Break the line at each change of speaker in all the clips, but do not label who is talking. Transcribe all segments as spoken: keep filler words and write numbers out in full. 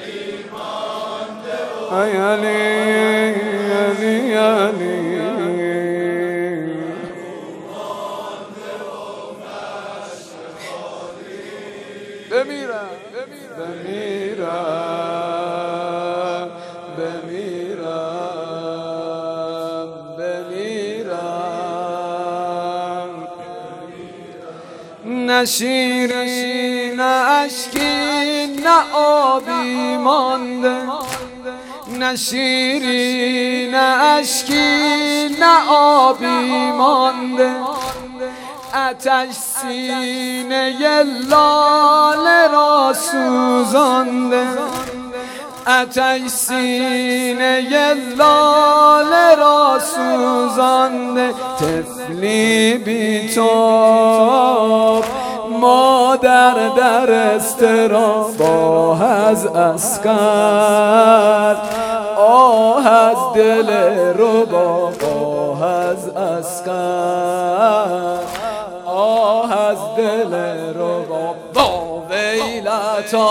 ای علی علی علی بمیرم بمیرم بمیرم بمیرم نه شیری نه اشکی نه آبی مانده نه شیری نه اشکی نه آبی مانده آتش سینه لاله را سوزانده آتش سینه لاله را سوزانده طفلی بی‌تاب مادر در اضطراب آه از عسکر آه از دل رباب آه از عسکر آه از دل رباب با ویلتا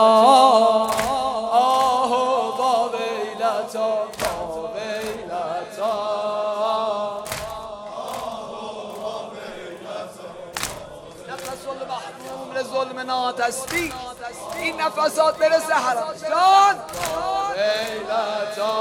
آه با ویلتا با ویلتا نفس محروم لظلم ناتسبی این نفسات برسه حرام جان ویلتا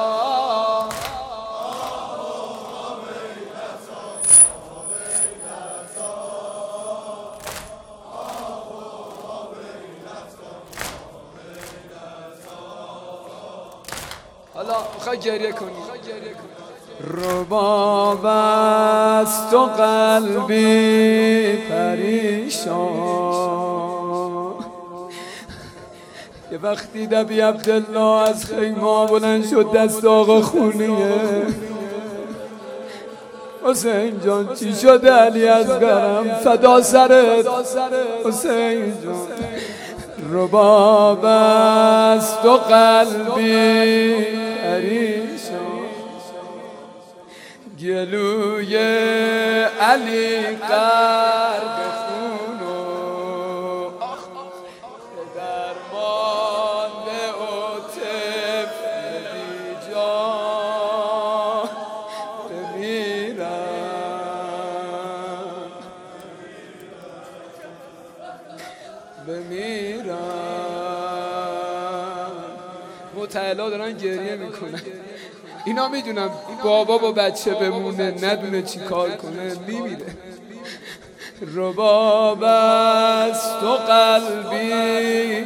حالا میخوای گریه کنی رباب است و قلبی پریشان یه وقتی دبی عبدالله از خیمه بلند شد دست آقا خونیه حسین جان چی شده علی از گرم فدا سرت حسین جان رباب است و قلبی پریشان گلوی علی غرق خون و درمانده و طفل بی‌جان بمیرم بمیرم متعلا دارن گریه میکنن اینا میدونم بابا با بچه بمونه ندونه چی کار کنه میمیره رباب است و قلبی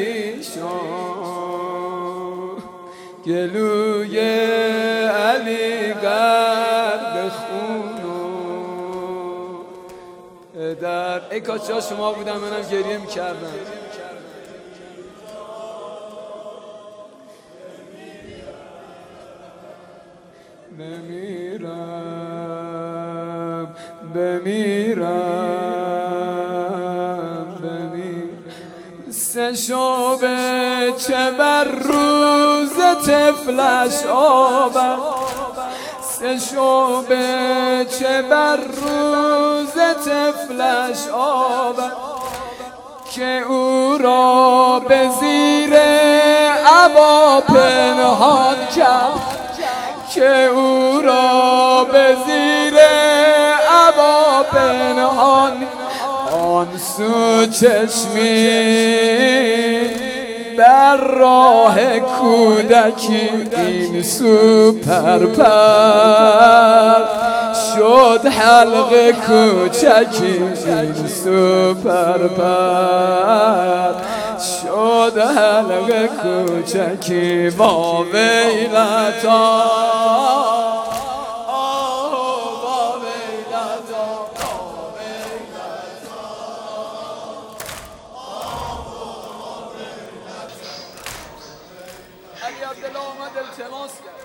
پریشان گلوی علی غرق خون و در ای کاش جا شما بودم منم گریه میکردم بمیرم بمیرم بمیرم سه شعبه چه بر روز طفلش آورد سه شعبه چه بر روز طفلش آورد که او را به زیر عبا پنهان کرد که او را به زیر عبا پنهان آن سو چشمی بر راه کودکی این سو پرپر شد حلقه کوچکی این سو پرپر شد حلقه کوچکی با ویلتا علی عبدالله اومد التماس کرد